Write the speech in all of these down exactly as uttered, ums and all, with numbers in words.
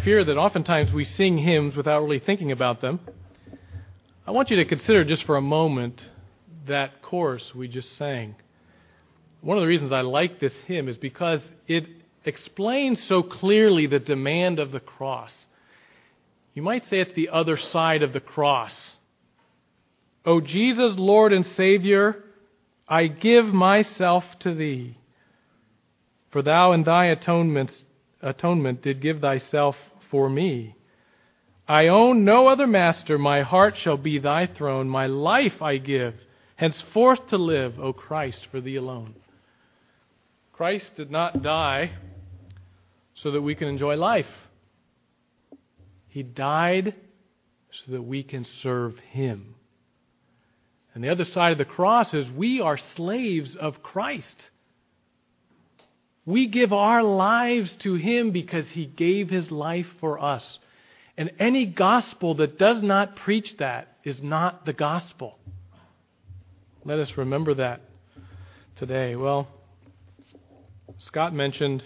fear that oftentimes we sing hymns without really thinking about them. I want you to consider just for a moment that chorus we just sang. One of the reasons I like this hymn is because it explains so clearly the demand of the cross. You might say it's the other side of the cross. O Jesus, Lord and Savior, I give myself to Thee. For Thou in Thy atonement, atonement did give Thyself for me. I own no other master, my heart shall be Thy throne. My life I give, henceforth to live, O Christ, for Thee alone. Christ did not die so that we can enjoy life. He died so that we can serve Him. And the other side of the cross is we are slaves of Christ. We give our lives to Him because He gave His life for us. And any gospel that does not preach that is not the gospel. Let us remember that today. Well, Scott mentioned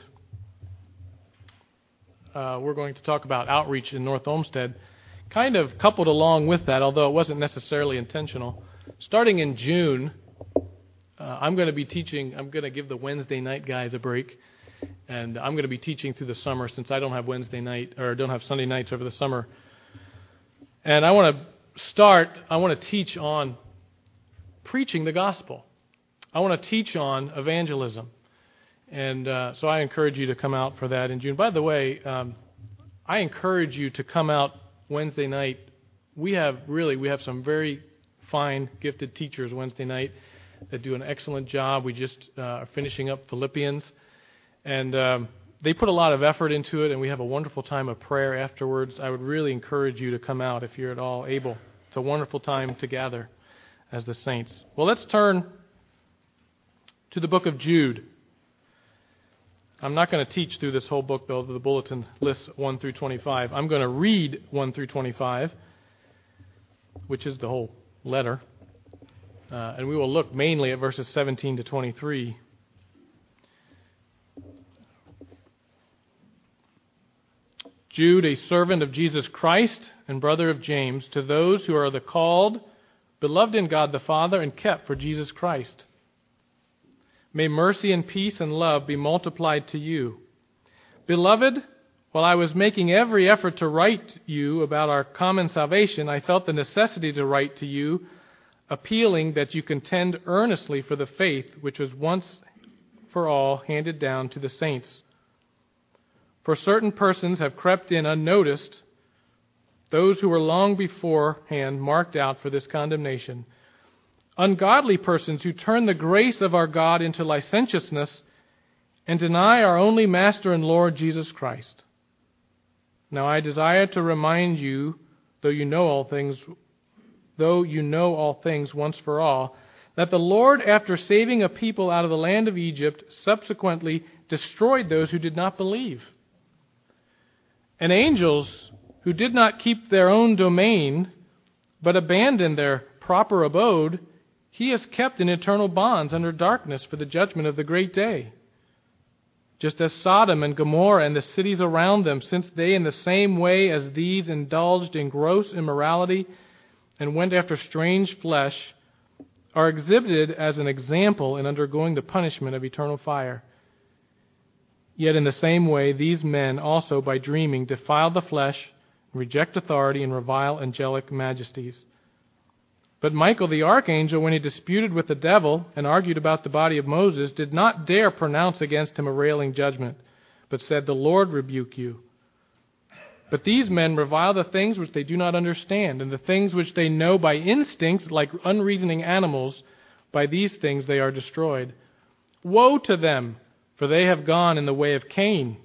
uh, we're going to talk about outreach in North Olmsted. Kind of coupled along with that, although it wasn't necessarily intentional. Starting in June, uh, I'm going to be teaching, I'm going to give the Wednesday night guys a break. And I'm going to be teaching through the summer since I don't have Wednesday night, or don't have Sunday nights over the summer. And I want to start, I want to teach on preaching the gospel. I want to teach on evangelism. And uh, so I encourage you to come out for that in June. By the way, um, I encourage you to come out Wednesday night. We have really, we have some very fine, gifted teachers Wednesday night that do an excellent job. We just uh, are finishing up Philippians. And um, they put a lot of effort into it, and we have a wonderful time of prayer afterwards. I would really encourage you to come out if you're at all able. It's a wonderful time to gather as the saints. Well, let's turn to the book of Jude. I'm not going to teach through this whole book, though. The bulletin lists one through twenty-five. I'm going to read one through twenty-five, which is the whole letter. Uh, and we will look mainly at verses seventeen to twenty-three. Jude, a servant of Jesus Christ and brother of James, to those who are the called, beloved in God the Father, and kept for Jesus Christ. May mercy and peace and love be multiplied to you. Beloved, while I was making every effort to write you about our common salvation, I felt the necessity to write to you, appealing that you contend earnestly for the faith which was once for all handed down to the saints. For certain persons have crept in unnoticed, those who were long beforehand marked out for this condemnation. Ungodly persons who turn the grace of our God into licentiousness and deny our only Master and Lord Jesus Christ. Now I desire to remind you, though you know all things, though you know all things once for all, that the Lord, after saving a people out of the land of Egypt, subsequently destroyed those who did not believe. And angels who did not keep their own domain, but abandoned their proper abode, He has kept in eternal bonds under darkness for the judgment of the great day. Just as Sodom and Gomorrah and the cities around them, since they in the same way as these indulged in gross immorality and went after strange flesh, are exhibited as an example in undergoing the punishment of eternal fire. Yet in the same way, these men also, by dreaming, defile the flesh, reject authority, and revile angelic majesties. But Michael the archangel, when he disputed with the devil and argued about the body of Moses, did not dare pronounce against him a railing judgment, but said, "The Lord rebuke you." But these men revile the things which they do not understand, and the things which they know by instinct, like unreasoning animals, by these things they are destroyed. Woe to them! For they have gone in the way of Cain,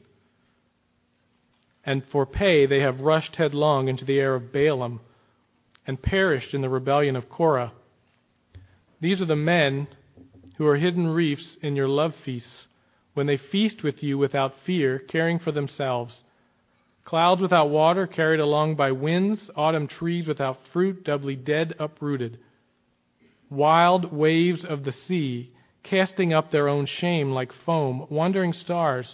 and for pay they have rushed headlong into the air of Balaam, and perished in the rebellion of Korah. These are the men who are hidden reefs in your love feasts, when they feast with you without fear, caring for themselves. Clouds without water, carried along by winds, autumn trees without fruit, doubly dead, uprooted. Wild waves of the sea, casting up their own shame like foam, wandering stars,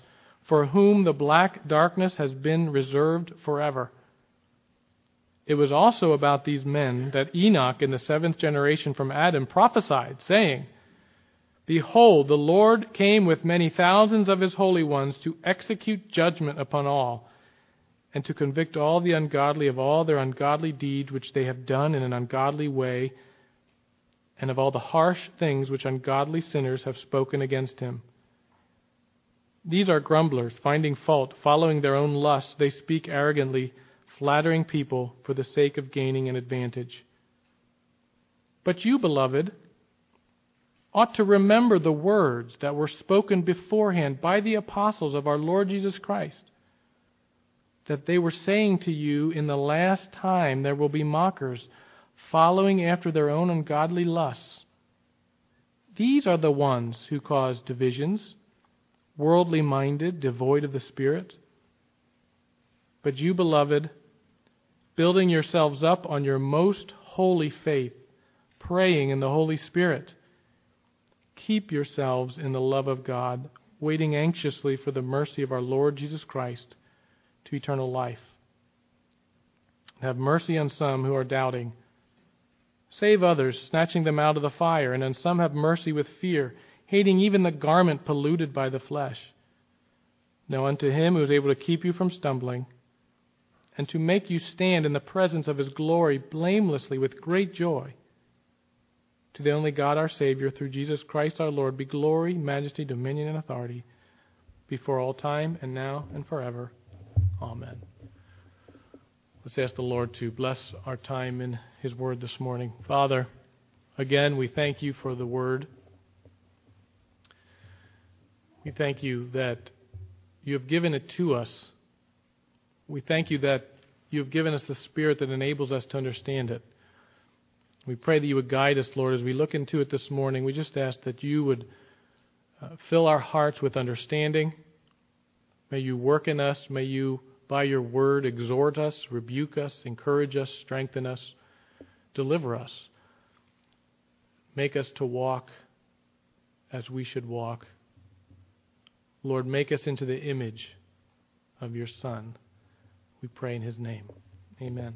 for whom the black darkness has been reserved forever. It was also about these men that Enoch in the seventh generation from Adam prophesied, saying, Behold, the Lord came with many thousands of his holy ones to execute judgment upon all, and to convict all the ungodly of all their ungodly deeds which they have done in an ungodly way, and of all the harsh things which ungodly sinners have spoken against him. These are grumblers, finding fault, following their own lusts. They speak arrogantly, flattering people for the sake of gaining an advantage. But you, beloved, ought to remember the words that were spoken beforehand by the apostles of our Lord Jesus Christ, that they were saying to you, in the last time there will be mockers, following after their own ungodly lusts. These are the ones who cause divisions, worldly minded, devoid of the Spirit. But you, beloved, building yourselves up on your most holy faith, praying in the Holy Spirit, keep yourselves in the love of God, waiting anxiously for the mercy of our Lord Jesus Christ to eternal life. Have mercy on some who are doubting. Save others, snatching them out of the fire, and on some have mercy with fear, hating even the garment polluted by the flesh. Now unto him who is able to keep you from stumbling, and to make you stand in the presence of his glory blamelessly with great joy, to the only God our Savior, through Jesus Christ our Lord, be glory, majesty, dominion, and authority, before all time, and now, and forever. Amen. Let's ask the Lord to bless our time in his word this morning. Father, again, we thank you for the word. We thank you that you have given it to us. We thank you that you have given us the Spirit that enables us to understand it. We pray that you would guide us, Lord, as we look into it this morning. We just ask that you would uh, fill our hearts with understanding. May you work in us. May you, by your word, exhort us, rebuke us, encourage us, strengthen us, deliver us. Make us to walk as we should walk. Lord, make us into the image of your Son. We pray in his name. Amen.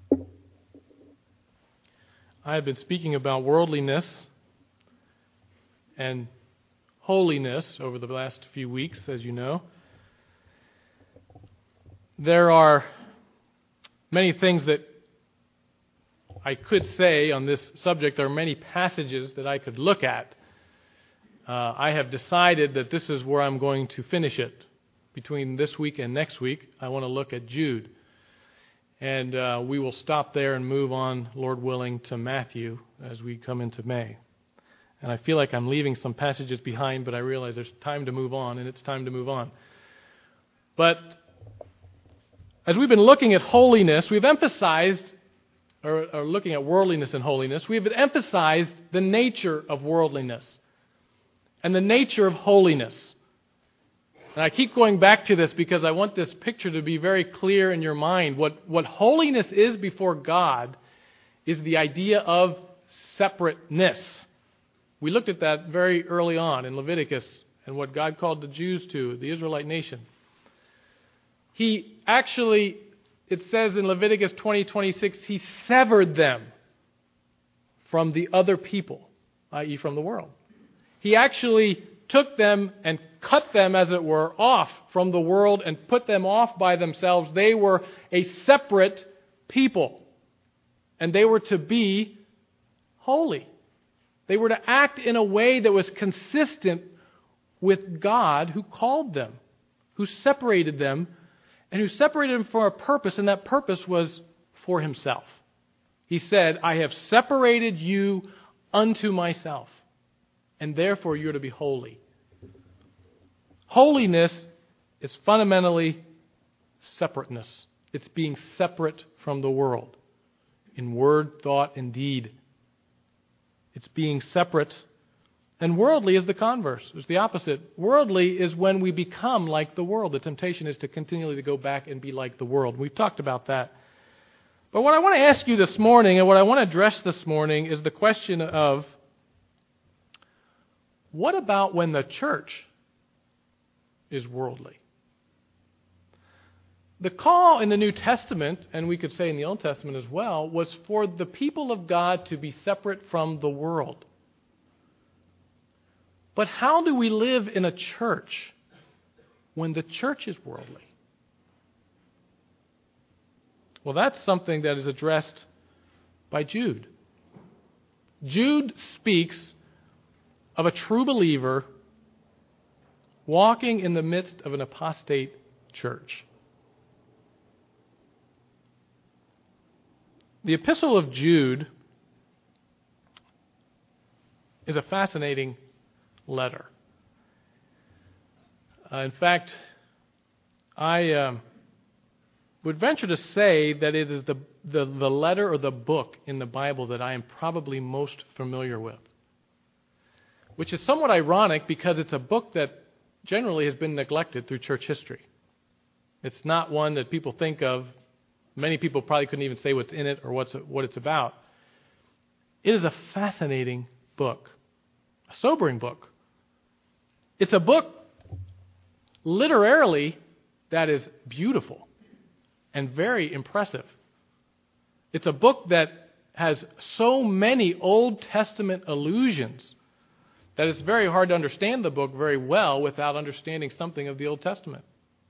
I have been speaking about worldliness and holiness over the last few weeks, as you know. There are many things that I could say on this subject. There are many passages that I could look at. Uh, I have decided that this is where I'm going to finish it. Between this week and next week, I want to look at Jude. And uh, we will stop there and move on, Lord willing, to Matthew as we come into May. And I feel like I'm leaving some passages behind, but I realize there's time to move on, and it's time to move on. But as we've been looking at holiness, we've emphasized, or, or looking at worldliness and holiness, we've emphasized the nature of worldliness and the nature of holiness. And I keep going back to this because I want this picture to be very clear in your mind. What, what holiness is before God is the idea of separateness. We looked at that very early on in Leviticus and what God called the Jews to, the Israelite nation. He actually, it says in Leviticus twenty twenty-six, he severed them from the other people, that is from the world. He actually took them and cut them, as it were, off from the world and put them off by themselves. They were a separate people. And they were to be holy. They were to act in a way that was consistent with God who called them, who separated them, and who separated them for a purpose, and that purpose was for himself. He said, I have separated you unto myself, and therefore you're to be holy. Holiness is fundamentally separateness. It's being separate from the world in word, thought, and deed. It's being separate. And worldly is the converse. It's the opposite. Worldly is when we become like the world. The temptation is to continually to go back and be like the world. We've talked about that. But what I want to ask you this morning, and what I want to address this morning, is the question of, what about when the church is worldly? The call in the New Testament, and we could say in the Old Testament as well, was for the people of God to be separate from the world. But how do we live in a church when the church is worldly? Well, that's something that is addressed by Jude. Jude speaks of a true believer walking in the midst of an apostate church. The Epistle of Jude is a fascinating letter. Uh, in fact, I uh, would venture to say that it is the, the, the letter or the book in the Bible that I am probably most familiar with. Which is somewhat ironic because it's a book that generally has been neglected through church history. It's not one that people think of. Many people probably couldn't even say what's in it or what's what it's about. It is a fascinating book, a sobering book. It's a book literarily that is beautiful and very impressive. It's a book that has so many Old Testament allusions that it's very hard to understand the book very well without understanding something of the Old Testament.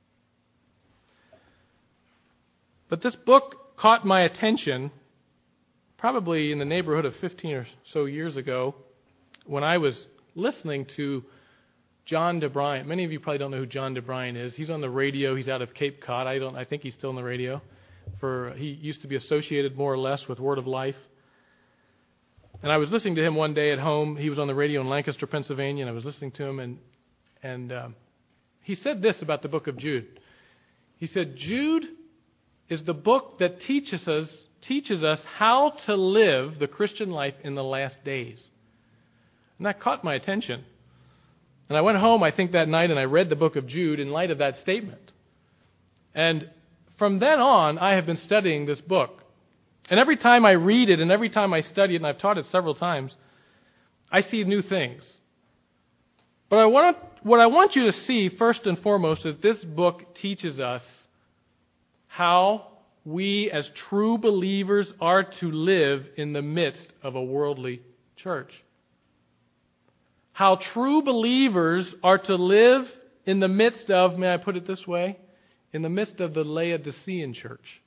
But this book caught my attention probably in the neighborhood of fifteen or so years ago when I was listening to John DeBryant. Many of you probably don't know who John DeBryant is. He's on the radio. He's out of Cape Cod. I don't. I think he's still on the radio. For he used to be associated more or less with Word of Life. And I was listening to him one day at home. He was on the radio in Lancaster, Pennsylvania, and I was listening to him, and and um, he said this about the book of Jude. He said, Jude is the book that teaches us teaches us how to live the Christian life in the last days. And that caught my attention. And I went home, I think, that night, and I read the book of Jude in light of that statement. And from then on, I have been studying this book. And every time I read it and every time I study it, and I've taught it several times, I see new things. But I want, what I want you to see, first and foremost, is that this book teaches us how we as true believers are to live in the midst of a worldly church. How true believers are to live in the midst of, may I put it this way, in the midst of the Laodicean church.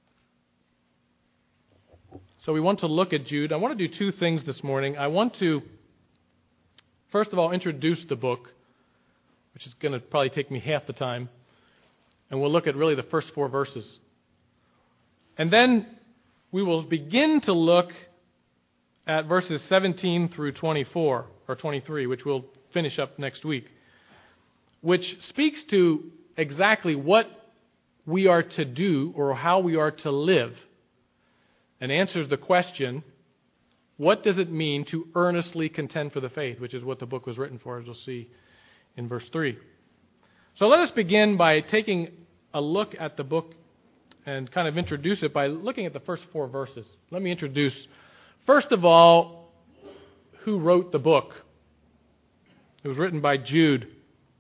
So we want to look at Jude. I want to do two things this morning. I want to, first of all, introduce the book, which is going to probably take me half the time. And we'll look at really the first four verses. And then we will begin to look at verses seventeen through twenty-four, or twenty-three, which we'll finish up next week, which speaks to exactly what we are to do or how we are to live, and answers the question, what does it mean to earnestly contend for the faith, which is what the book was written for, as we'll see in verse three. So let us begin by taking a look at the book and kind of introduce it by looking at the first four verses. Let me introduce, first of all, who wrote the book. It was written by Jude.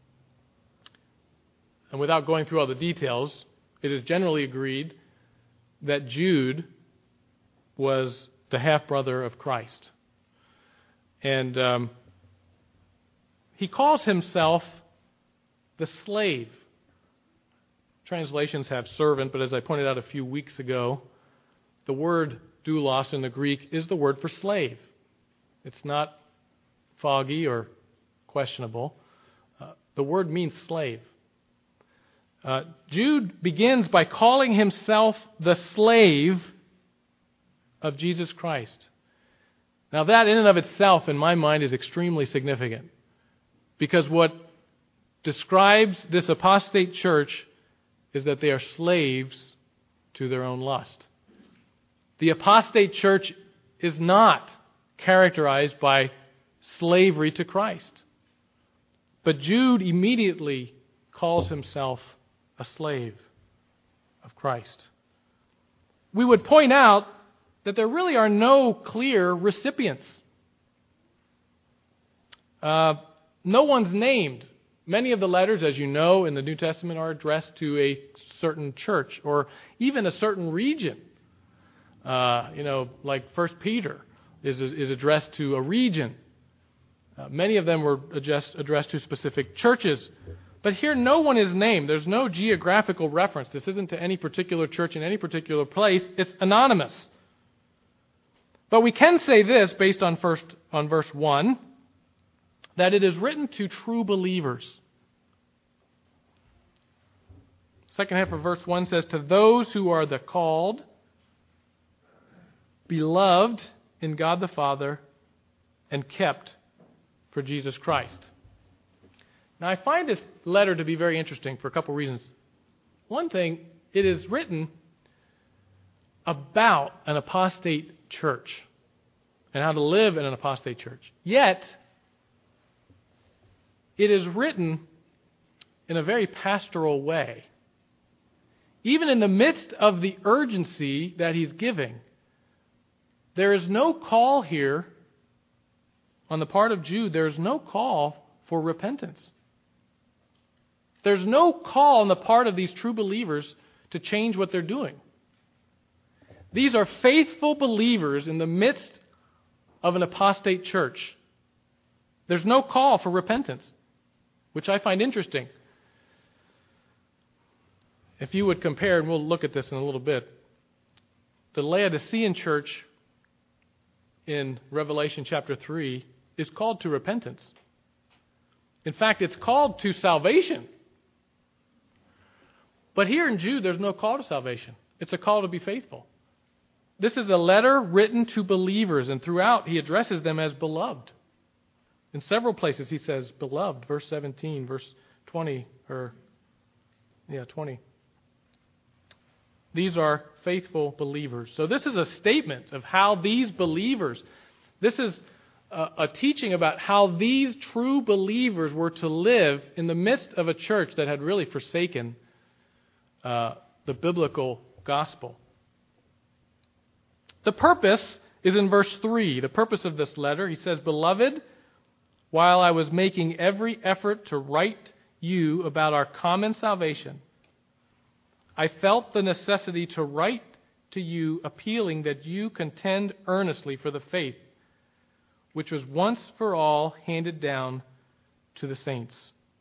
And without going through all the details, it is generally agreed that Jude was the half-brother of Christ. And um, he calls himself the slave. Translations have servant, but as I pointed out a few weeks ago, the word doulos in the Greek is the word for slave. It's not foggy or questionable. Uh, the word means slave. Uh, Jude begins by calling himself the slave of Jesus Christ. Now that in and of itself, in my mind, is extremely significant. Because what describes this apostate church is that they are slaves to their own lust. The apostate church is not characterized by slavery to Christ. But Jude immediately calls himself a slave of Christ. We would point out that there really are no clear recipients. Uh, no one's named Many of the letters, as you know, in the New Testament are addressed to a certain church or even a certain region. Uh, you know, like First Peter is, is addressed to a region. Uh, many of them were addressed, addressed to specific churches. But here no one is named. There's no geographical reference. This isn't to any particular church in any particular place. It's anonymous. But we can say this based on first on verse one, that it is written to true believers. Second half of verse one says, to those who are the called, beloved in God the Father, and kept for Jesus Christ. Now, I find this letter to be very interesting for a couple reasons. One thing, it is written about an apostate church and how to live in an apostate church. Yet, it is written in a very pastoral way. Even in the midst of the urgency that he's giving, there is no call here on the part of Jude, there is no call for repentance. There's no call on the part of these true believers to change what they're doing. These are faithful believers in the midst of an apostate church. There's no call for repentance, which I find interesting. If you would compare, and we'll look at this in a little bit, the Laodicean church in Revelation chapter three is called to repentance. In fact, it's called to salvation. But here in Jude, there's no call to salvation. It's a call to be faithful. This is a letter written to believers, and throughout he addresses them as beloved. In several places he says beloved, verse seventeen, verse twenty, or yeah, twenty. These are faithful believers. So this is a statement of how these believers, this is a, a teaching about how these true believers were to live in the midst of a church that had really forsaken uh, the biblical gospel. The purpose is in verse three. The purpose of this letter, he says, Beloved, while I was making every effort to write you about our common salvation, I felt the necessity to write to you appealing that you contend earnestly for the faith which was once for all handed down to the saints.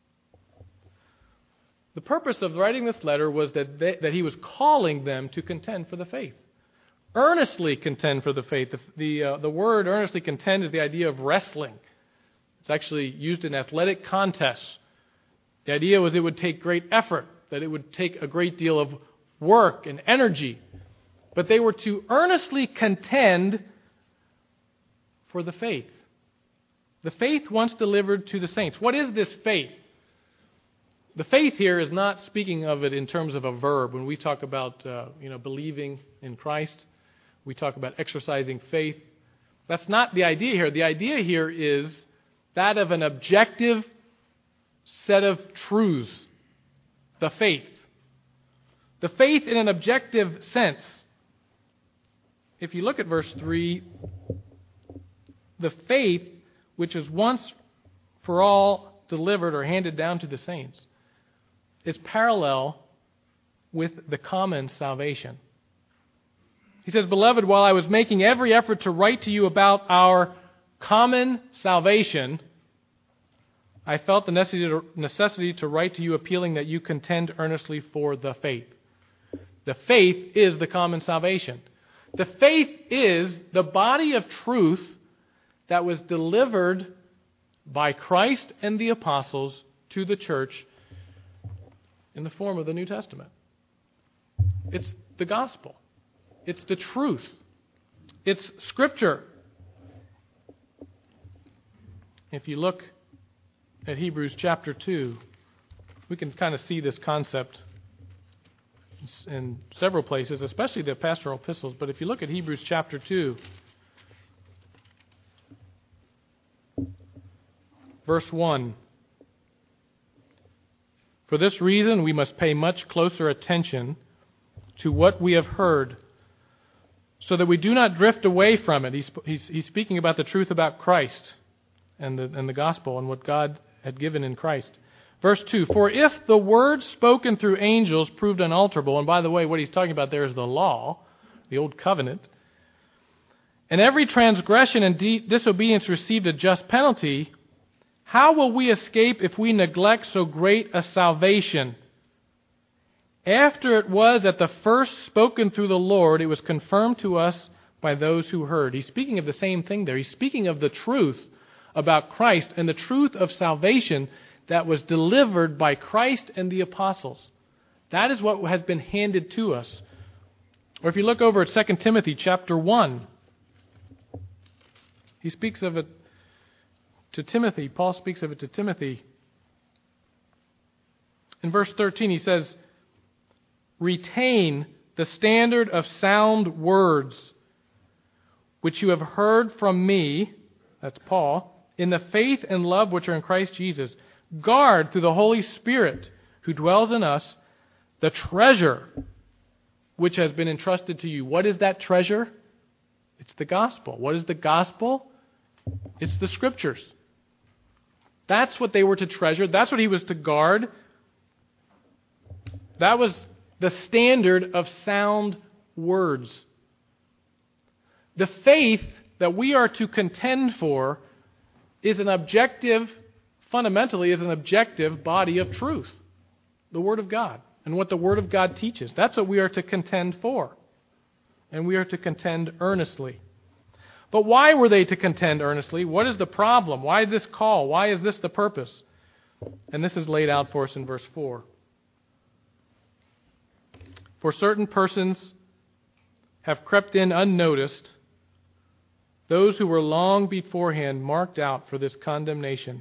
The purpose of writing this letter was that they, that he was calling them to contend for the faith. Earnestly contend for the faith. The, the, uh, the word earnestly contend is the idea of wrestling. It's actually used in athletic contests. The idea was it would take great effort, that it would take a great deal of work and energy. But they were to earnestly contend for the faith. The faith once delivered to the saints. What is this faith? The faith here is not speaking of it in terms of a verb. When we talk about uh, you know, believing in Christ, we talk about exercising faith. That's not the idea here. The idea here is that of an objective set of truths. The faith. The faith in an objective sense. If you look at verse three, the faith which is once for all delivered or handed down to the saints is parallel with the common salvation. He says, Beloved, while I was making every effort to write to you about our common salvation, I felt the necessity to, necessity to write to you appealing that you contend earnestly for the faith. The faith is the common salvation. The faith is the body of truth that was delivered by Christ and the apostles to the church in the form of the New Testament. It's the gospel. It's the truth. It's Scripture. If you look at Hebrews chapter two, we can kind of see this concept in several places, especially the pastoral epistles. But if you look at Hebrews chapter two, verse one, For this reason we must pay much closer attention to what we have heard, so that we do not drift away from it. He's, he's, he's speaking about the truth about Christ and the, and the gospel and what God had given in Christ. Verse two, for if the word spoken through angels proved unalterable, and by the way, what he's talking about there is the law, the old covenant, and every transgression and de- disobedience received a just penalty, how will we escape if we neglect so great a salvation? After it was at the first spoken through the Lord, it was confirmed to us by those who heard. He's speaking of the same thing there. He's speaking of the truth about Christ and the truth of salvation that was delivered by Christ and the apostles. That is what has been handed to us. Or if you look over at Second Timothy chapter one, he speaks of it to Timothy. Paul speaks of it to Timothy. In verse thirteen, he says, retain the standard of sound words, which you have heard from me, that's Paul, in the faith and love which are in Christ Jesus. Guard through the Holy Spirit who dwells in us the treasure which has been entrusted to you. What is that treasure? It's the gospel. What is the gospel? It's the Scriptures. That's what they were to treasure. That's what he was to guard. That was the standard of sound words. The faith that we are to contend for is an objective, fundamentally is an objective body of truth. The Word of God and what the Word of God teaches. That's what we are to contend for. And we are to contend earnestly. But why were they to contend earnestly? What is the problem? Why this call? Why is this the purpose? And this is laid out for us in verse four. For certain persons have crept in unnoticed, those who were long beforehand marked out for this condemnation.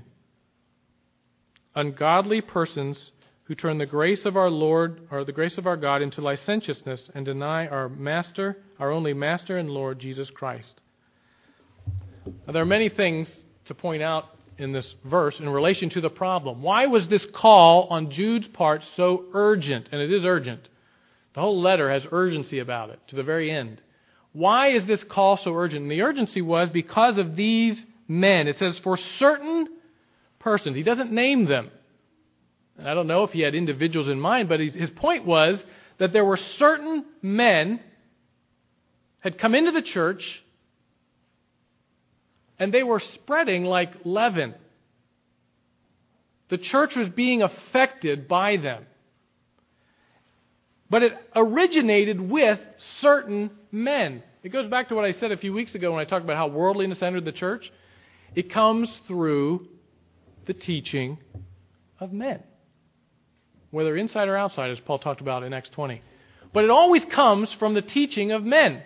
Ungodly persons who turn the grace of our Lord, or the grace of our God, into licentiousness and deny our Master, our only Master and Lord, Jesus Christ. Now, there are many things to point out in this verse in relation to the problem. Why was this call on Jude's part so urgent? And it is urgent. The whole letter has urgency about it to the very end. Why is this call so urgent? And the urgency was because of these men. It says, for certain persons. He doesn't name them. And I don't know if he had individuals in mind, but his point was that there were certain men had come into the church and they were spreading like leaven. The church was being affected by them. But it originated with certain men. It goes back to what I said a few weeks ago when I talked about how worldliness entered the church. It comes through the teaching of men, whether inside or outside, as Paul talked about in Acts twenty. But it always comes from the teaching of men.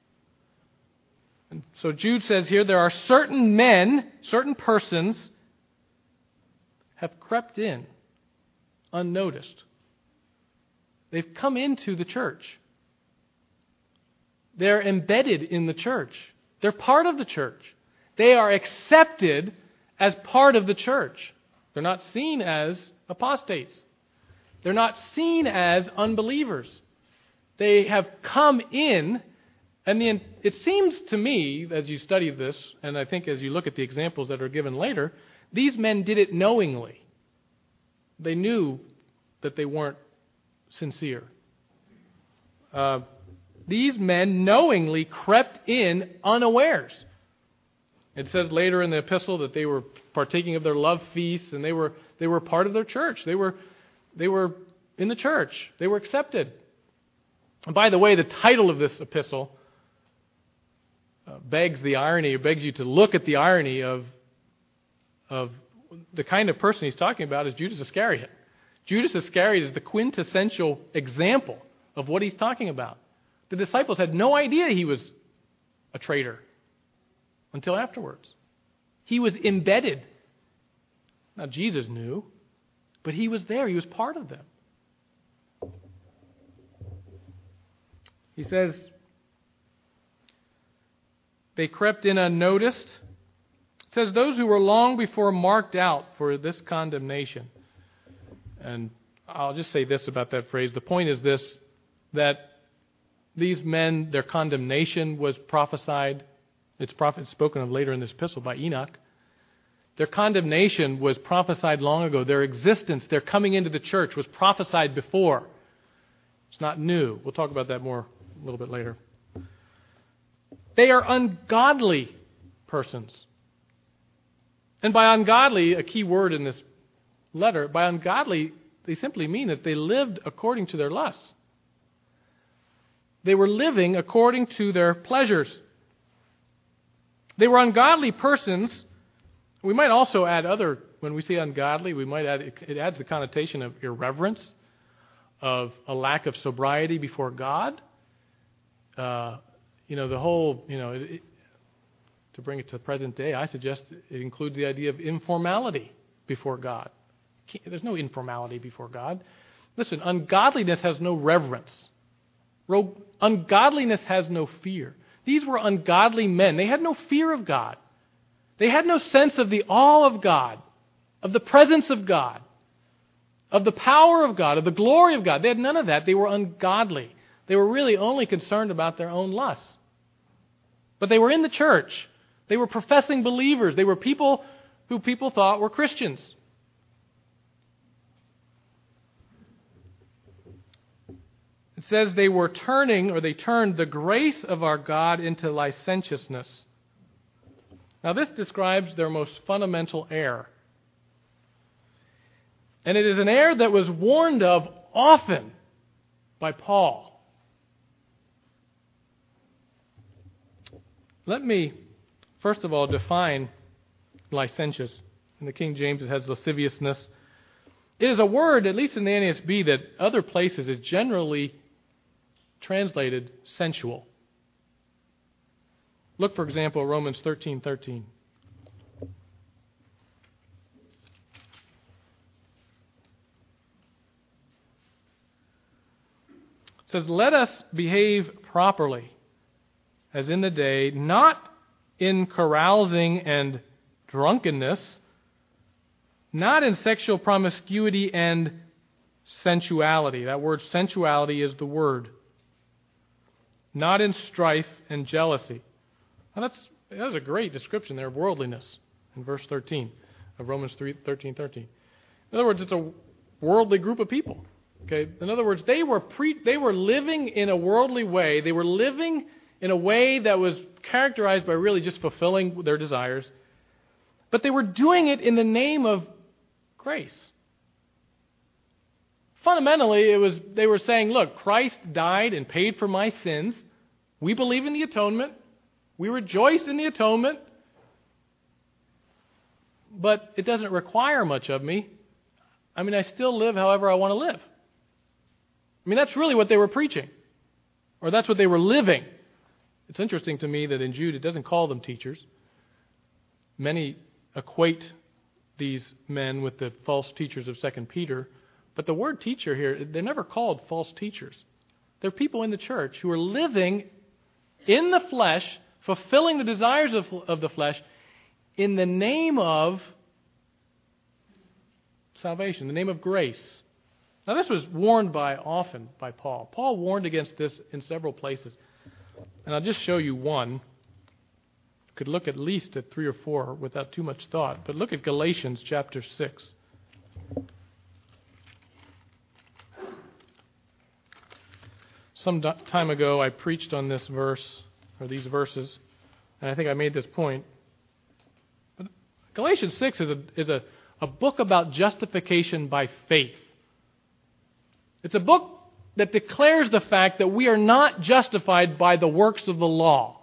And so Jude says here, there are certain men, certain persons, have crept in unnoticed. They've come into the church. They're embedded in the church. They're part of the church. They are accepted as part of the church. They're not seen as apostates. They're not seen as unbelievers. They have come in, and the, it seems to me, as you study this, and I think as you look at the examples that are given later, these men did it knowingly. They knew that they weren't sincere. Uh, these men knowingly crept in unawares. It says later in the epistle that they were partaking of their love feasts, and they were they were part of their church. They were they were in the church. They were accepted. And by the way, the title of this epistle uh, begs the irony, or begs you to look at the irony of of the kind of person he's talking about is Judas Iscariot. Judas Iscariot is the quintessential example of what he's talking about. The disciples had no idea he was a traitor until afterwards. He was embedded. Now, Jesus knew, but he was there. He was part of them. He says, they crept in unnoticed. It says, those who were long before marked out for this condemnation. And I'll just say this about that phrase. The point is this, that these men, their condemnation was prophesied. It's prophet spoken of later in this epistle by Enoch. Their condemnation was prophesied long ago. Their existence, their coming into the church was prophesied before. It's not new. We'll talk about that more a little bit later. They are ungodly persons. And by ungodly, a key word in this letter, by ungodly, they simply mean that they lived according to their lusts. They were living according to their pleasures. They were ungodly persons. We might also add other, when we say ungodly, we might add, it adds the connotation of irreverence, of a lack of sobriety before God. Uh, you know, the whole, you know, it, it, to bring it to the present day, I suggest it includes the idea of informality before God. There's no informality before God. Listen, ungodliness has no reverence. Ungodliness has no fear. These were ungodly men. They had no fear of God. They had no sense of the awe of God, of the presence of God, of the power of God, of the glory of God. They had none of that. They were ungodly. They were really only concerned about their own lusts. But they were in the church. They were professing believers. They were people who people thought were Christians. It says they were turning, or they turned the grace of our God into licentiousness. Now this describes their most fundamental error. And it is an error that was warned of often by Paul. Let me, first of all, define licentious. In the King James it has lasciviousness. It is a word, at least in the N A S B, that other places is generally translated sensual. Look, for example, Romans thirteen thirteen. It says, "Let us behave properly, as in the day, not in carousing and drunkenness, not in sexual promiscuity and sensuality." That word sensuality is the word. Not in strife and jealousy. Now that's, that's a great description there of worldliness in verse thirteen of Romans thirteen thirteen. In other words, it's a worldly group of people. Okay. In other words, they were pre, they were living in a worldly way. They were living in a way that was characterized by really just fulfilling their desires. But they were doing it in the name of grace. Fundamentally, it was they were saying, look, Christ died and paid for my sins. We believe in the atonement. We rejoice in the atonement. But it doesn't require much of me. I mean, I still live however I want to live. I mean, that's really what they were preaching. Or that's what they were living. It's interesting to me that in Jude it doesn't call them teachers. Many equate these men with the false teachers of Second Peter. But the word teacher here, they're never called false teachers. They're people in the church who are living in the flesh, fulfilling the desires of, of the flesh in the name of salvation, the name of grace. Now this was warned by often by Paul. Paul warned against this in several places. And I'll just show you one. Could look at least at three or four without too much thought. But look at Galatians chapter six. Some time ago, I preached on this verse, or these verses, and I think I made this point. But Galatians six is a is a, a book about justification by faith. It's a book that declares the fact that we are not justified by the works of the law.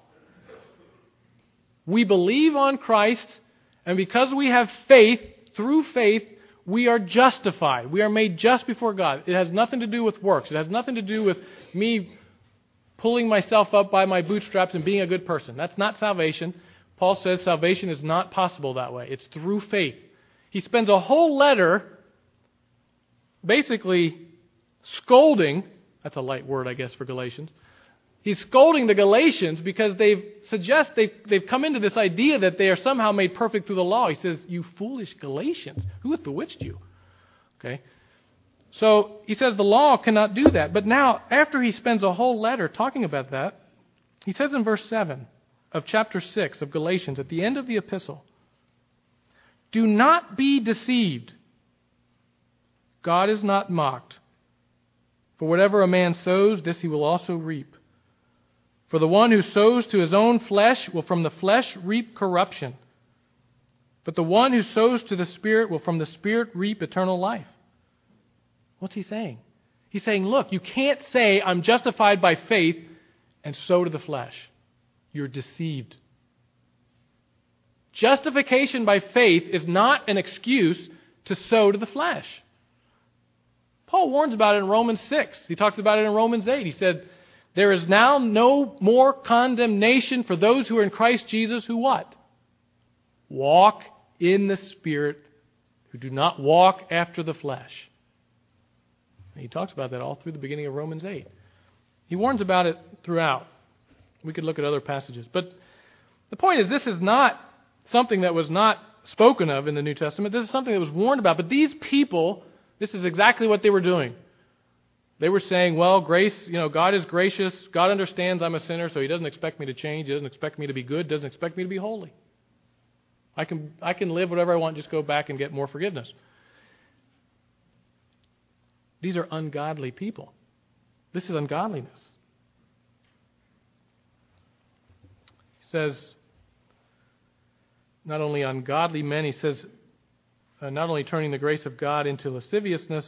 We believe on Christ, and because we have faith, through faith, we are justified. We are made just before God. It has nothing to do with works. It has nothing to do with me pulling myself up by my bootstraps and being a good person. That's not salvation. Paul says salvation is not possible that way. It's through faith. He spends a whole letter basically scolding, that's a light word, I guess, for Galatians. He's scolding the Galatians because they've suggest they've, they've come into this idea that they are somehow made perfect through the law. He says, "You foolish Galatians, who hath bewitched you?" Okay. So he says the law cannot do that. But now, after he spends a whole letter talking about that, he says in verse seven of chapter six of Galatians, at the end of the epistle, Do not be deceived. God is not mocked. For whatever a man sows, this he will also reap. For the one who sows to his own flesh will from the flesh reap corruption. But the one who sows to the Spirit will from the Spirit reap eternal life. What's he saying? He's saying, look, you can't say I'm justified by faith and sow to the flesh. You're deceived. Justification by faith is not an excuse to sow to the flesh. Paul warns about it in Romans six. He talks about it in Romans eight. He said, there is now no more condemnation for those who are in Christ Jesus who what? Walk in the Spirit, who do not walk after the flesh. And he talks about that all through the beginning of Romans eight. He warns about it throughout. We could look at other passages. But the point is, this is not something that was not spoken of in the New Testament. This is something that was warned about. But these people, this is exactly what they were doing. They were saying, well, grace, you know, God is gracious. God understands I'm a sinner, so He doesn't expect me to change. He doesn't expect me to be good. Doesn't expect me to be holy. I can, I can live whatever I want, just go back and get more forgiveness. These are ungodly people. This is ungodliness. He says, not only ungodly men, he says, uh, not only turning the grace of God into lasciviousness,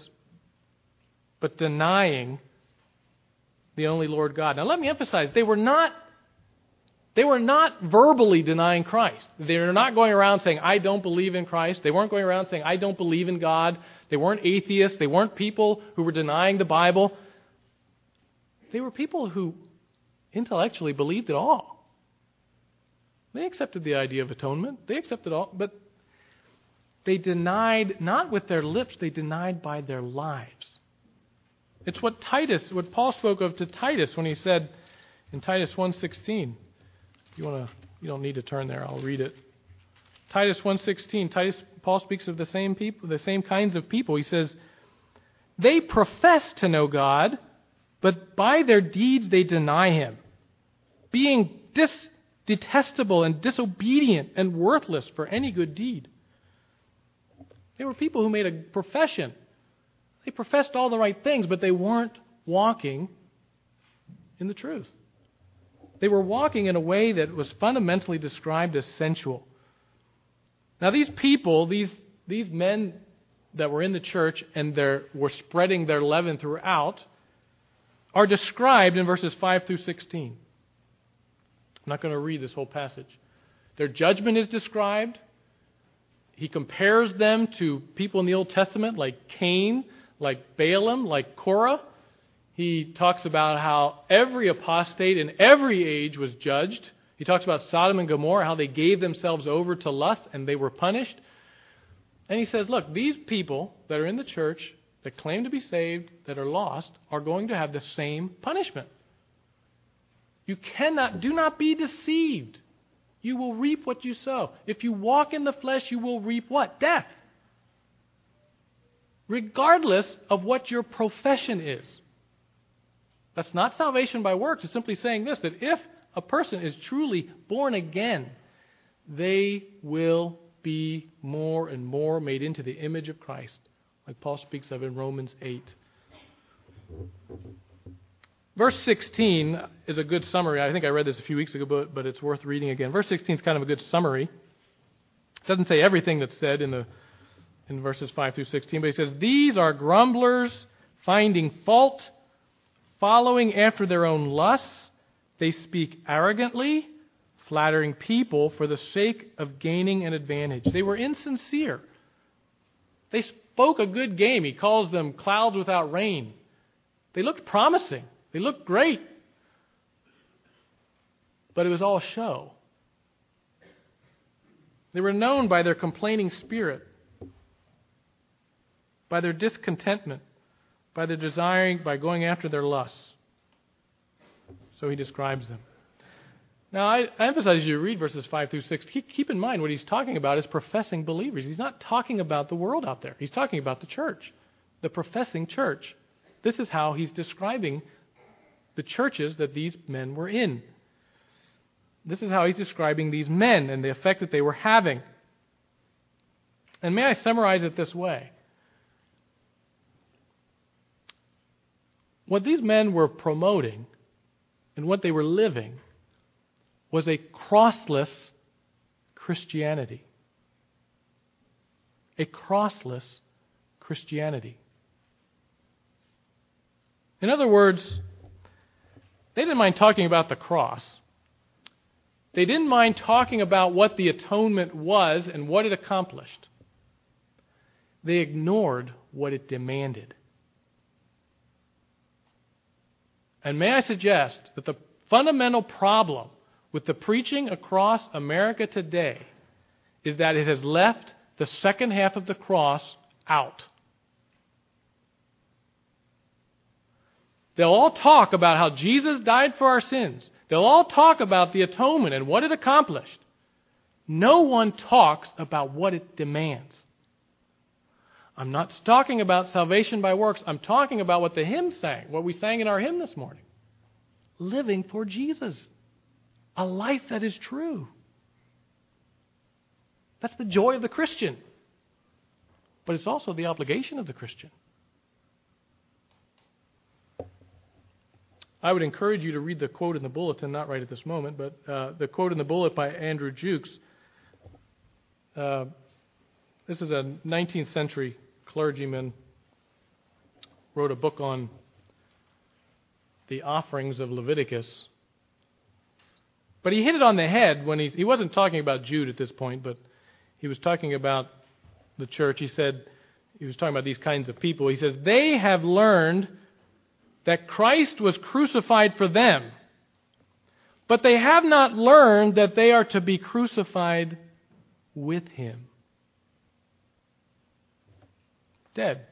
but denying the only Lord God. Now let me emphasize, they were not they were not verbally denying Christ. They were not going around saying, I don't believe in Christ. They weren't going around saying, I don't believe in God. They weren't atheists. They weren't people who were denying the Bible. They were people who intellectually believed it all. They accepted the idea of atonement. They accepted all, but they denied, not with their lips, they denied by their lives. It's what Titus, what Paul spoke of to Titus when he said in Titus one sixteen. You want to, you don't need to turn there. I'll read it. Titus one sixteen. Titus, Paul speaks of the same people, the same kinds of people. He says, they profess to know God, but by their deeds they deny Him, being dis, detestable and disobedient and worthless for any good deed. They were people who made a profession. They professed all the right things, but they weren't walking in the truth. They were walking in a way that was fundamentally described as sensual. Now these people, these, these men that were in the church and were spreading their leaven throughout, are described in verses five through sixteen. I'm not going to read this whole passage. Their judgment is described. He compares them to people in the Old Testament like Cain, like Balaam, like Korah. He talks about how every apostate in every age was judged. He talks about Sodom and Gomorrah, how they gave themselves over to lust and they were punished. And he says, look, these people that are in the church, that claim to be saved, that are lost, are going to have the same punishment. You cannot, do not be deceived. You will reap what you sow. If you walk in the flesh, you will reap what? Death. Regardless of what your profession is. That's not salvation by works. It's simply saying this, that if a person is truly born again, they will be more and more made into the image of Christ, like Paul speaks of in Romans eight. Verse sixteen is a good summary. I think I read this a few weeks ago, but, but it's worth reading again. Verse sixteen is kind of a good summary. It doesn't say everything that's said in the in verses five through sixteen, but he says, these are grumblers, finding fault, following after their own lusts. They speak arrogantly, flattering people for the sake of gaining an advantage. They were insincere. They spoke a good game. He calls them clouds without rain. They looked promising. They looked great. But it was all show. They were known by their complaining spirit, by their discontentment, by their desiring, by going after their lusts. So he describes them. Now, I, I emphasize as you read verses five through six, keep, keep in mind what he's talking about is professing believers. He's not talking about the world out there. He's talking about the church, the professing church. This is how he's describing the churches that these men were in. This is how he's describing these men and the effect that they were having. And may I summarize it this way? What these men were promoting and what they were living was a crossless Christianity. A crossless Christianity. In other words, they didn't mind talking about the cross. They didn't mind talking about what the atonement was and what it accomplished. They ignored what it demanded. And may I suggest that the fundamental problem with the preaching across America today is that it has left the second half of the cross out. They'll all talk about how Jesus died for our sins. They'll all talk about the atonement and what it accomplished. No one talks about what it demands. I'm not talking about salvation by works. I'm talking about what the hymn sang, what we sang in our hymn this morning. Living for Jesus. A life that is true. That's the joy of the Christian. But it's also the obligation of the Christian. I would encourage you to read the quote in the bulletin, not right at this moment, but uh, the quote in the bullet by Andrew Jukes. Uh, this is a nineteenth century clergyman, wrote a book on the offerings of Leviticus. But he hit it on the head when he, he wasn't talking about Jude at this point, but he was talking about the church. He said, he was talking about these kinds of people. He says, they have learned that Christ was crucified for them, but they have not learned that they are to be crucified with Him. Dead.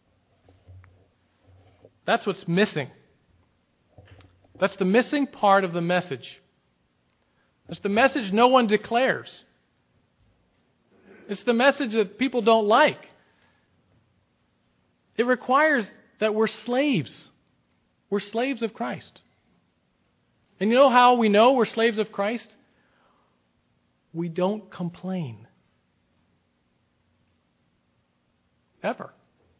That's what's missing. That's the missing part of the message. It's the message no one declares. It's the message that people don't like. It requires that we're slaves. We're slaves of Christ. And you know how we know we're slaves of Christ? We don't complain. Ever.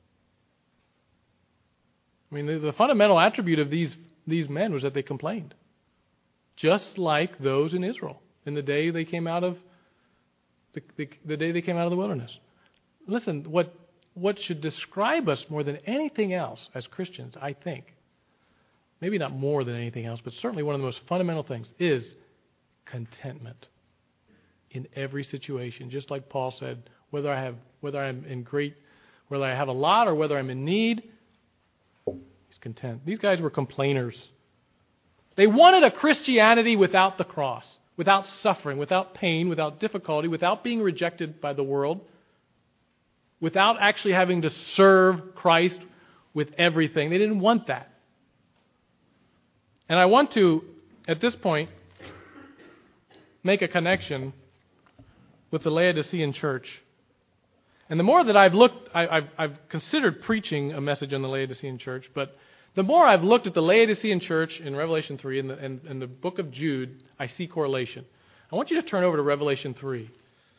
I mean, the, the fundamental attribute of these, these men was that they complained. Just like those in Israel in the day they came out of the, the, the day they came out of the wilderness. Listen, what what should describe us more than anything else as Christians, I think, maybe not more than anything else, but certainly one of the most fundamental things is contentment in every situation. Just like Paul said, whether I have whether I'm in great whether I have a lot or whether I'm in need, he's content. These guys were complainers. They wanted a Christianity without the cross, without suffering, without pain, without difficulty, without being rejected by the world, without actually having to serve Christ with everything. They didn't want that. And I want to, at this point, make a connection with the Laodicean church. And the more that I've looked, I, I've, I've considered preaching a message on the Laodicean church, but the more I've looked at the Laodicean church in Revelation three and the, and, and the book of Jude, I see correlation. I want you to turn over to Revelation three.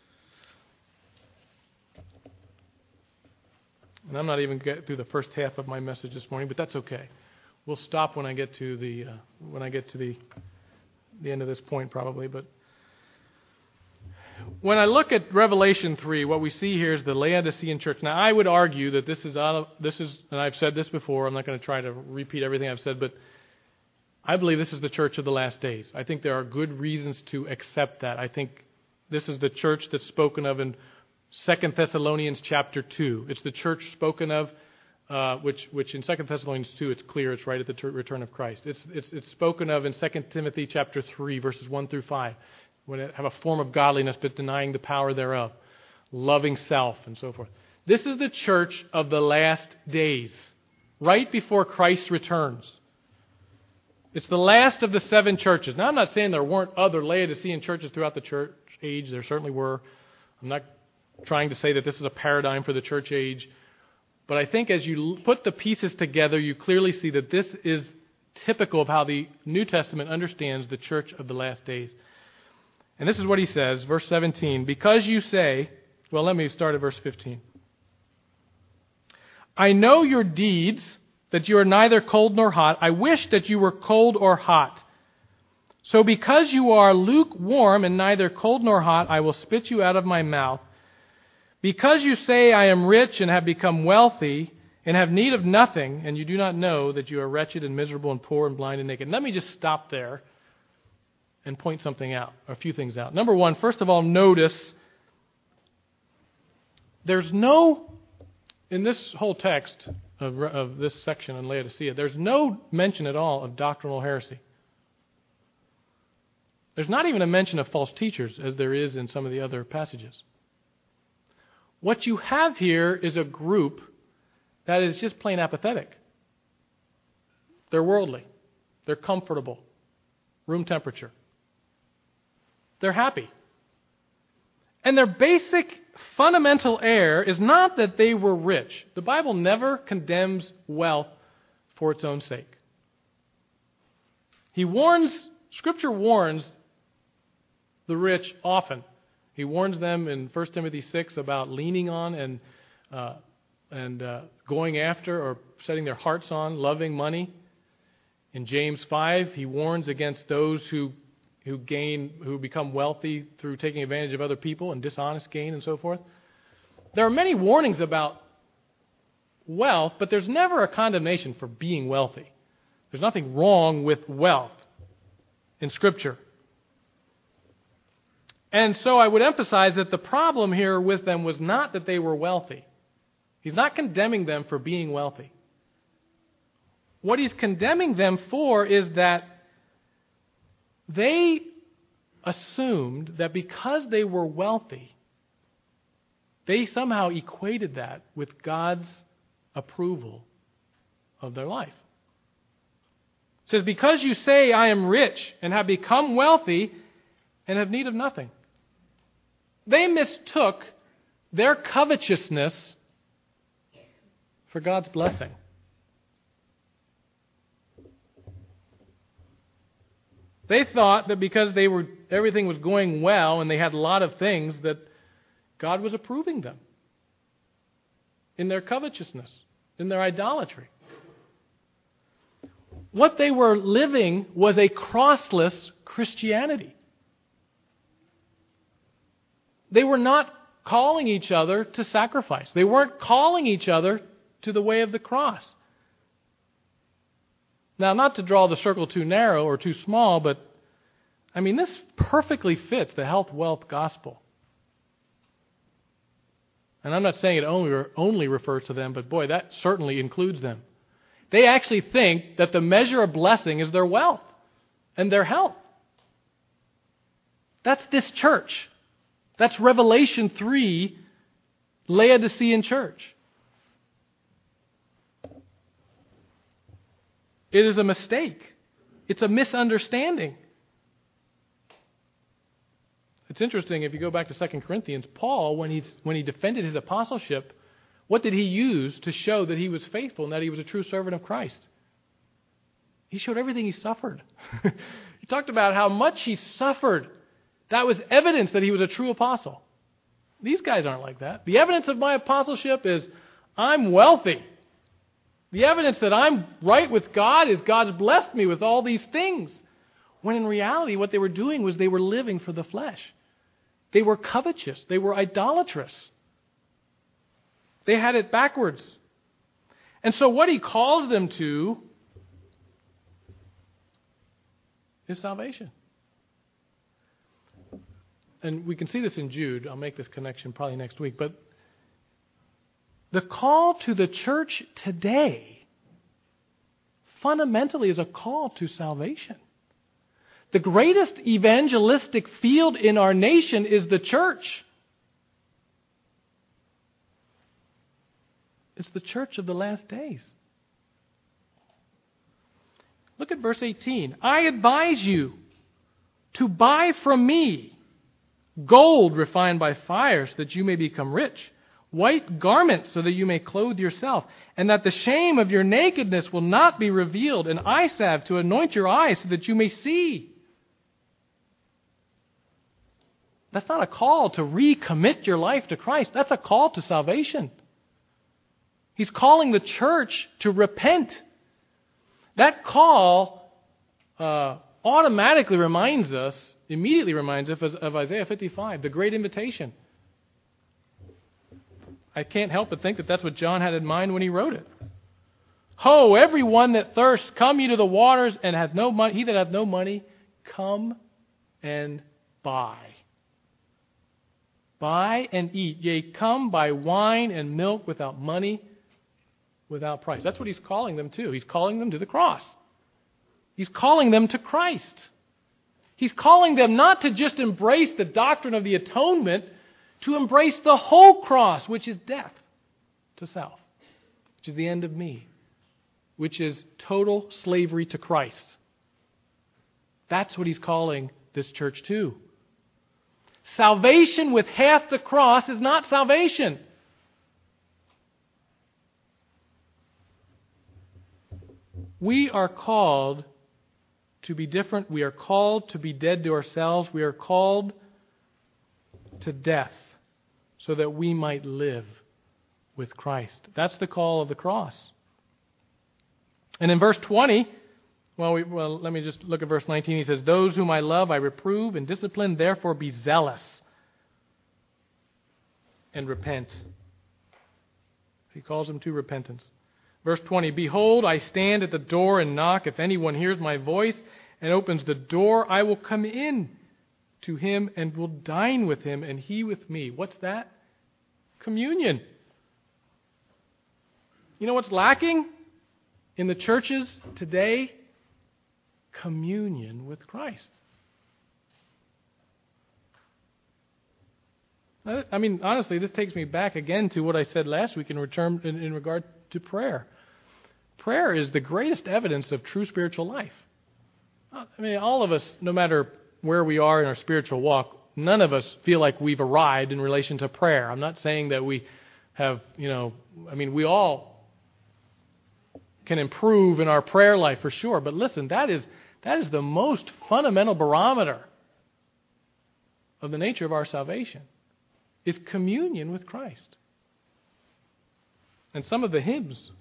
And I'm not even getting through the first half of my message this morning, but that's okay. We'll stop when I get to the uh, when I get to the the end of this point, probably. But when I look at Revelation three, what we see here is the Laodicean church. Now, I would argue that this is out of, this is, and I've said this before. I'm not going to try to repeat everything I've said, but I believe this is the church of the last days. I think there are good reasons to accept that. I think this is the church that's spoken of in Second Thessalonians chapter two. It's the church spoken of, uh, which which in Second Thessalonians two, it's clear it's right at the ter- return of Christ. It's it's it's spoken of in Second Timothy chapter three, verses one through five. When it have a form of godliness but denying the power thereof, loving self, and so forth. This is the church of the last days, right before Christ returns. It's the last of the seven churches. Now, I'm not saying there weren't other Laodicean churches throughout the church age. There certainly were. I'm not trying to say that this is a paradigm for the church age. But I think as you put the pieces together, you clearly see that this is typical of how the New Testament understands the church of the last days. And this is what he says, verse seventeen, because you say, Well, let me start at verse fifteen. I know your deeds, that you are neither cold nor hot. I wish that you were cold or hot. So because you are lukewarm and neither cold nor hot, I will spit you out of my mouth. Because you say, I am rich and have become wealthy and have need of nothing, and you do not know that you are wretched and miserable and poor and blind and naked. Let me just stop there and point something out, or a few things out. Number one, first of all, notice there's no, in this whole text of, of this section in Laodicea, there's no mention at all of doctrinal heresy. There's not even a mention of false teachers as there is in some of the other passages. What you have here is a group that is just plain apathetic. They're worldly. They're comfortable. Room temperature. They're happy. And their basic fundamental error is not that they were rich. The Bible never condemns wealth for its own sake. He warns, Scripture warns the rich often. He warns them in First Timothy six about leaning on and uh, and uh, going after or setting their hearts on loving money. In James five, he warns against those who who gain, who become wealthy through taking advantage of other people and dishonest gain and so forth. There are many warnings about wealth, but there's never a condemnation for being wealthy. There's nothing wrong with wealth in Scripture. And so I would emphasize that the problem here with them was not that they were wealthy. He's not condemning them for being wealthy. What he's condemning them for is that they assumed that because they were wealthy, they somehow equated that with God's approval of their life. It says, because you say, I am rich and have become wealthy and have need of nothing. They mistook their covetousness for God's blessing. They thought that because they were everything was going well and they had a lot of things, that God was approving them in their covetousness, in their idolatry. What they were living was a crossless Christianity. They were not calling each other to sacrifice. They weren't calling each other to the way of the cross. Now, not to draw the circle too narrow or too small, but I mean, this perfectly fits the health wealth gospel. And I'm not saying it only, only refers to them, but boy, that certainly includes them. They actually think that the measure of blessing is their wealth and their health. That's this church. That's Revelation three, Laodicean church. It is a mistake. It's a misunderstanding. It's interesting, if you go back to Second Corinthians, Paul, when, he's, when he defended his apostleship, what did he use to show that he was faithful and that he was a true servant of Christ? He showed everything he suffered. He talked about how much he suffered. That was evidence that he was a true apostle. These guys aren't like that. The evidence of my apostleship is I'm wealthy. The evidence that I'm right with God is God's blessed me with all these things. When in reality, what they were doing was they were living for the flesh. They were covetous. They were idolatrous. They had it backwards. And so what he calls them to is salvation. And we can see this in Jude. I'll make this connection probably next week. But the call to the church today fundamentally is a call to salvation. The greatest evangelistic field in our nation is the church. It's the church of the last days. Look at verse eighteen. I advise you to buy from me gold refined by fire so that you may become rich, white garments so that you may clothe yourself, and that the shame of your nakedness will not be revealed, and eye salve to anoint your eyes so that you may see. That's not a call to recommit your life to Christ. That's a call to salvation. He's calling the church to repent. That call uh, automatically reminds us, immediately reminds us of, of Isaiah fifty-five, the great invitation. I can't help but think that that's what John had in mind when he wrote it. Ho, everyone that thirsts, come ye to the waters, and hath no money. He that hath no money, come and buy. Buy and eat. Yea, come buy wine and milk without money, without price. That's what he's calling them to. He's calling them to the cross. He's calling them to Christ. He's calling them not to just embrace the doctrine of the atonement, to embrace the whole cross, which is death to self, which is the end of me, which is total slavery to Christ. That's what he's calling this church to. Salvation with half the cross is not salvation. We are called to be different. We are called to be dead to ourselves. We are called to death so that we might live with Christ. That's the call of the cross. And in verse twenty, well, we, well, let me just look at verse nineteen. He says, those whom I love I reprove and discipline, therefore be zealous and repent. He calls them to repentance. Verse twenty, behold, I stand at the door and knock. If anyone hears my voice and opens the door, I will come in to him and will dine with him and he with me. What's that? Communion. You know what's lacking in the churches today? Communion with Christ. I mean, honestly, this takes me back again to what I said last week in return in, in regard to prayer. Prayer is the greatest evidence of true spiritual life. I mean, all of us, no matter where we are in our spiritual walk, none of us feel like we've arrived in relation to prayer. I'm not saying that we have, you know, I mean, we all can improve in our prayer life for sure. But listen, that is that is the most fundamental barometer of the nature of our salvation, is communion with Christ. And some of the hymns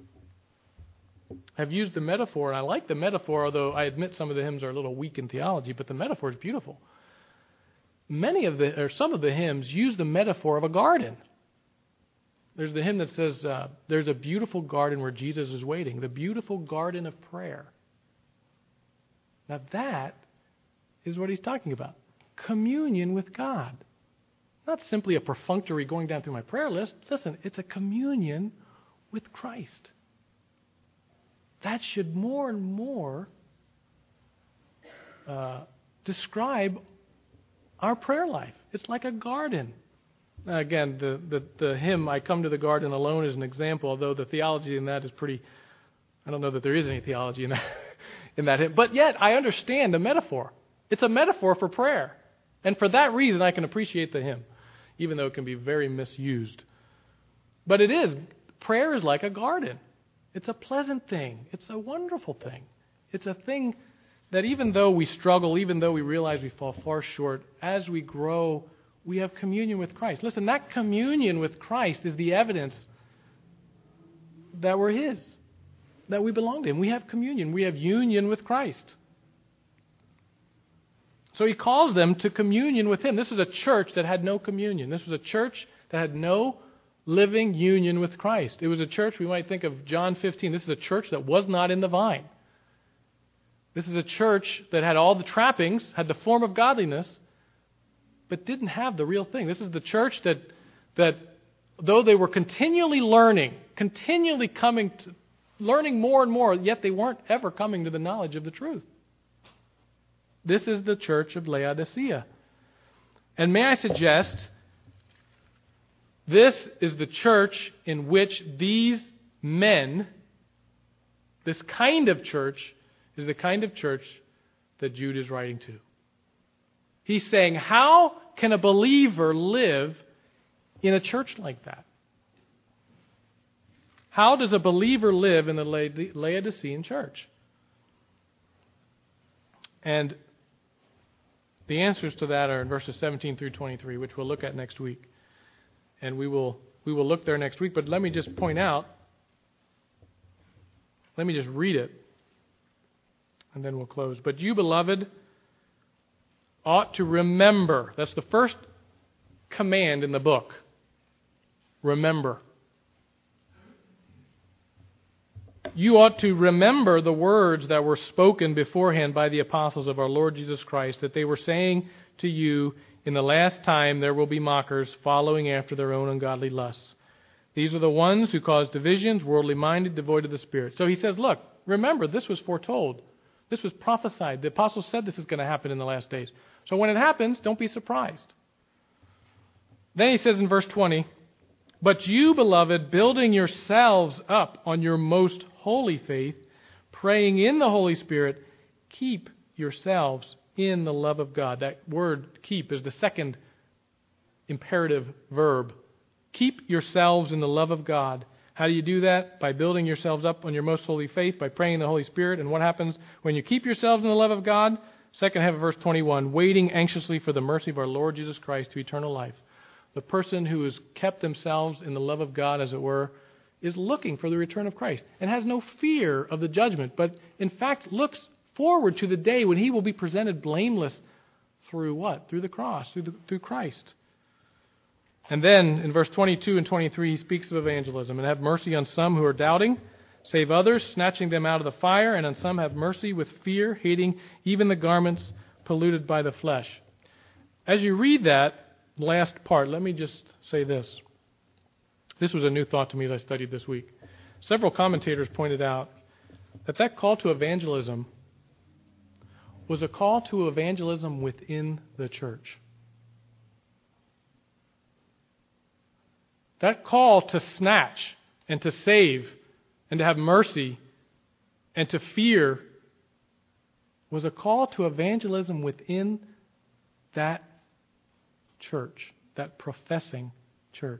have used the metaphor, and I like the metaphor, although I admit some of the hymns are a little weak in theology, but the metaphor is beautiful. Many of the, or some of the hymns use the metaphor of a garden. There's the hymn that says, uh, there's a beautiful garden where Jesus is waiting, the beautiful garden of prayer. Now that is what he's talking about. Communion with God. Not simply a perfunctory going down through my prayer list. Listen, it's a communion with Christ. That should more and more uh, describe our prayer life. It's like a garden. Now again, the, the, the hymn, I Come to the Garden Alone, is an example, although the theology in that is pretty, I don't know that there is any theology in that, in that hymn. But yet, I understand the metaphor. It's a metaphor for prayer. And for that reason, I can appreciate the hymn, even though it can be very misused. But it is. Prayer is like a garden. It's a pleasant thing. It's a wonderful thing. It's a thing that even though we struggle, even though we realize we fall far short, as we grow, we have communion with Christ. Listen, that communion with Christ is the evidence that we're His, that we belong to Him. We have communion. We have union with Christ. So He calls them to communion with Him. This is a church that had no communion. This was a church that had no living union with Christ. It was a church, we might think of John fifteen. This is a church that was not in the vine. This is a church that had all the trappings, had the form of godliness, but didn't have the real thing. This is the church that, that though they were continually learning, continually coming to, learning more and more, yet they weren't ever coming to the knowledge of the truth. This is the church of Laodicea. And may I suggest, this is the church in which these men, this kind of church, is the kind of church that Jude is writing to. He's saying, how can a believer live in a church like that? How does a believer live in the Laodicean church? And The answers to that are in verses seventeen through twenty-three, which we'll look at next week. And we will we will look there next week. But let me just point out, let me just read it, and then we'll close. But you, beloved, ought to remember. That's the first command in the book. Remember. You ought to remember the words that were spoken beforehand by the apostles of our Lord Jesus Christ, that they were saying to you, in the last time there will be mockers following after their own ungodly lusts. These are the ones who cause divisions, worldly minded, devoid of the Spirit. So he says, look, remember, this was foretold. This was prophesied. The apostles said this is going to happen in the last days. So when it happens, don't be surprised. Then he says in verse twenty, but you, beloved, building yourselves up on your most holy faith, praying in the Holy Spirit, keep yourselves in the love of God. That word keep is the second imperative verb. Keep yourselves in the love of God. How do you do that? By building yourselves up on your most holy faith, by praying in the Holy Spirit. And what happens when you keep yourselves in the love of God? Second half of verse twenty-one, waiting anxiously for the mercy of our Lord Jesus Christ to eternal life. The person who has kept themselves in the love of God, as it were, is looking for the return of Christ and has no fear of the judgment, but in fact looks forward to the day when he will be presented blameless through what? Through the cross, through, the, through Christ. And then in verse twenty-two and twenty-three, he speaks of evangelism. And have mercy on some who are doubting, save others, snatching them out of the fire, and on some have mercy with fear, hating even the garments polluted by the flesh. As you read that last part, let me just say this. This was a new thought to me as I studied this week. Several commentators pointed out that that call to evangelism was a call to evangelism within the church. That call to snatch and to save and to have mercy and to fear was a call to evangelism within that church, that professing church.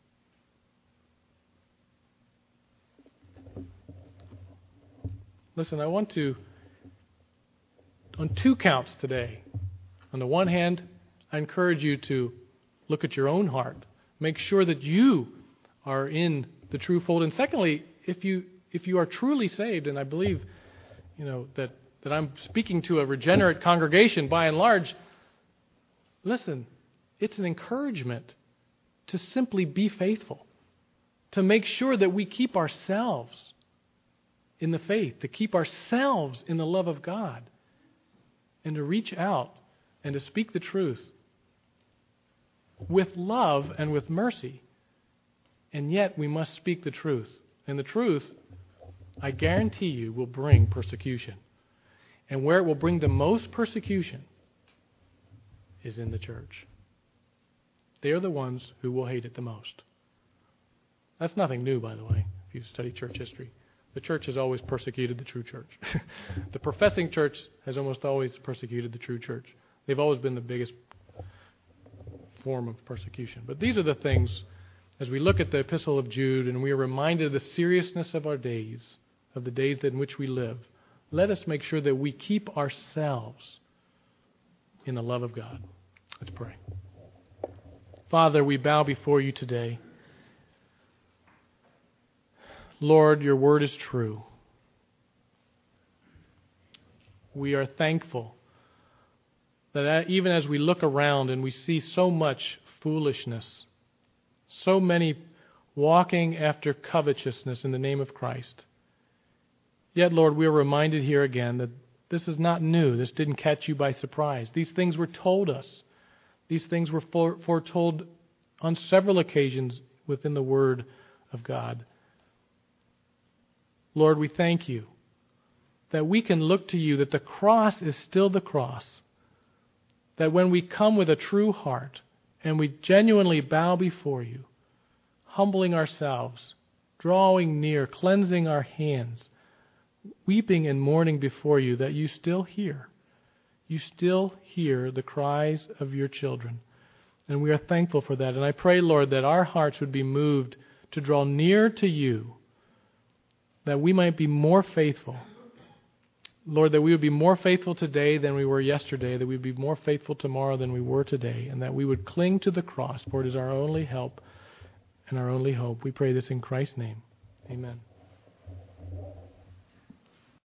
Listen, I want to, on two counts today. On the one hand, I encourage you to look at your own heart. Make sure that you are in the true fold. And secondly, if you if you are truly saved, and I believe, you know, that, that I'm speaking to a regenerate congregation by and large, listen, it's an encouragement to simply be faithful, to make sure that we keep ourselves in the faith, to keep ourselves in the love of God, and to reach out and to speak the truth with love and with mercy. And yet we must speak the truth. And the truth, I guarantee you, will bring persecution. And where it will bring the most persecution is in the church. They are the ones who will hate it the most. That's nothing new, by the way, if you study church history. The church has always persecuted the true church. The professing church has almost always persecuted the true church. They've always been the biggest form of persecution. But these are the things, as we look at the Epistle of Jude and we are reminded of the seriousness of our days, of the days in which we live, let us make sure that we keep ourselves in the love of God. Let's pray. Father, we bow before you today. Lord, your word is true. We are thankful that even as we look around and we see so much foolishness, so many walking after covetousness in the name of Christ, yet, Lord, we are reminded here again that this is not new. This didn't catch you by surprise. These things were told us. These things were foretold on several occasions within the Word of God. Lord, we thank you that we can look to you, that the cross is still the cross, that when we come with a true heart and we genuinely bow before you, humbling ourselves, drawing near, cleansing our hands, weeping and mourning before you, that you still hear. You still hear the cries of your children. And we are thankful for that. And I pray, Lord, that our hearts would be moved to draw near to you, that we might be more faithful, Lord, that we would be more faithful today than we were yesterday, that we would be more faithful tomorrow than we were today, and that we would cling to the cross, for it is our only help and our only hope. We pray this in Christ's name. Amen.